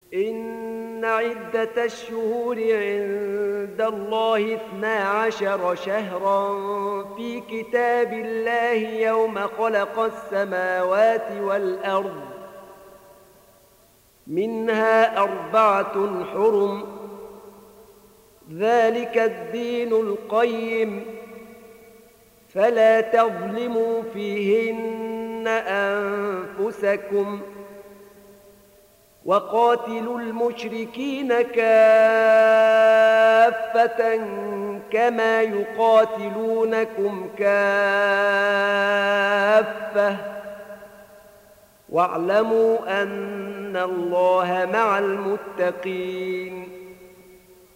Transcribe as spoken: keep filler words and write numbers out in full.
إن عدة الشهور عند الله اثنا عشر شهرا في كتاب الله يوم خلق السماوات والأرض منها أربعة حرم ذلك الدين القيم فلا تظلموا فيهن أنفسكم وقاتلوا المشركين كافة كما يقاتلونكم كافة واعلموا أن الله مع المتقين